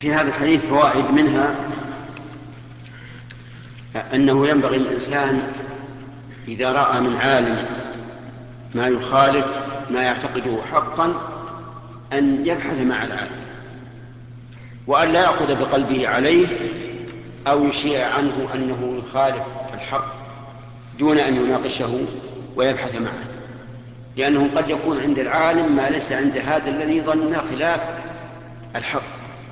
في هذا الحديث فوائد، منها أنه ينبغي للإنسان إذا رأى من عالم ما يخالف ما يعتقده حقا أن يبحث مع العالم، وأن لا يأخذ بقلبه عليه أو يشيع عنه أنه يخالف الحق دون أن يناقشه ويبحث معه، لأنه قد يكون عند العالم ما ليس عند هذا الذي ظن خلاف الحق.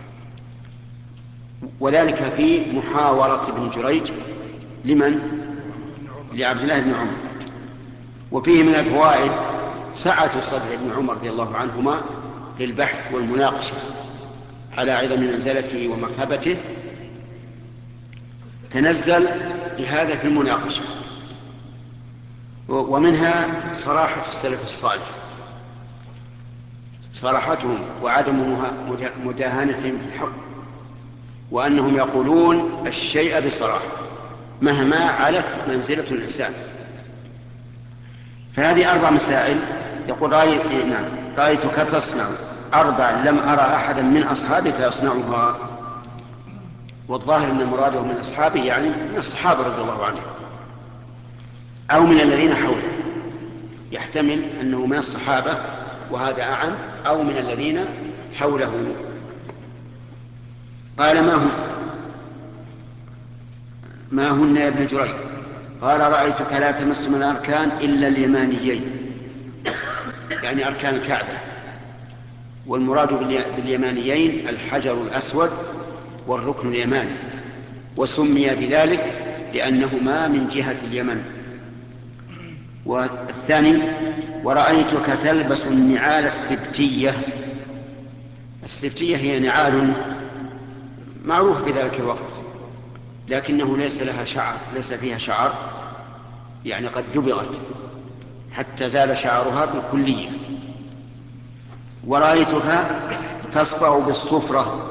وذلك في محاورة ابن جريج لمن؟ لعبد الله بن عمر. وفيه من الفوائد سعة صدر ابن عمر رضي الله عنهما للبحث والمناقشة على عظم منزلته ومرتبته، تنزل لهذا في المناقشة. ومنها صراحة السلف الصالح، صراحتهم وعدم مداهنتهم في الحق، وأنهم يقولون الشيء بصراحة مهما علت منزلة الإنسان. فهذه 4 مسائل. يقول رأيتك تصنع 4 لم أرى أحدا من أصحابك يصنعها. والظاهر أن مراده من أصحابه يعني من الصحابة رضي الله عنهم أو من الذين حوله، يحتمل أنه من الصحابة وهذا أعم، أو من الذين حوله. قال ما هن يا ابن جريج؟ قال رأيتك لا تمس من الأركان إلا اليمانيين، يعني أركان الكعبة. والمراد باليمانيين الحجر الأسود والركن اليماني، وسمي بذلك لأنهما من جهة اليمن. والثاني ورأيتك تلبس النعال السبتية. السبتية هي نعال معروف بذلك الوقت، لكنه ليس لها شعر، ليس فيها شعر، يعني قد دبغت حتى زال شعرها بالكلية. ورأيتك تصبغ بالصفرة،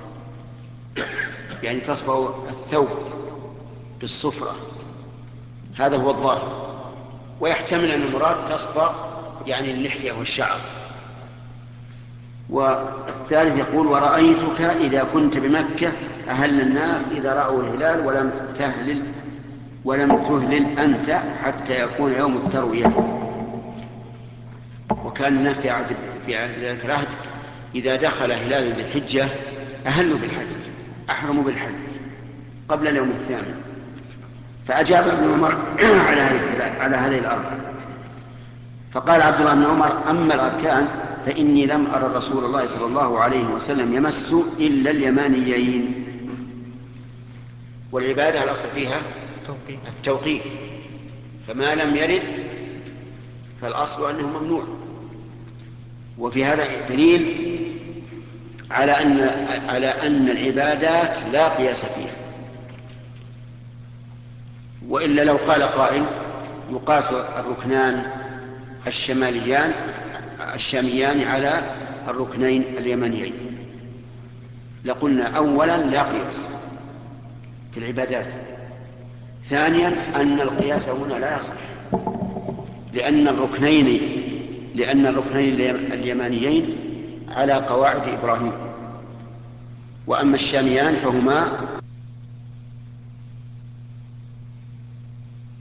يعني تصبغ الثوب بالصفرة، هذا هو الظاهر. ويحتمل أن المراد تصبغ يعني اللحية والشعر. والثالث يقول ورأيتك إذا كنت بمكة أهل الناس إذا رأوا الهلال ولم تهلل أنت حتى يكون يوم التروية. وكان الناس في ذلك العهد إذا دخل هلال ذي الحجة أهلوا بالحج، أحرموا بالحج قبل اليوم الثامن. فأجاب ابن عمر على هذه الأربعة. فقال عبد الله بن عمر أما الأركان فإني لم أرى رسول الله صلى الله عليه وسلم يمس إلا اليمانيين. والعبادة الأصل فيها التوقيف، فما لم يرد فالأصل أنه ممنوع. وفي هذا دليل على أن العبادات لا قياس فيها. وإلا لو قال قائل يقاس الركنان الشاميان على الركنين اليمنيين، لقلنا أولا لا قياس في العبادات، ثانيا أن القياس هنا لا يصح، لأن الركنين اليمانيين على قواعد إبراهيم، وأما الشاميان فهما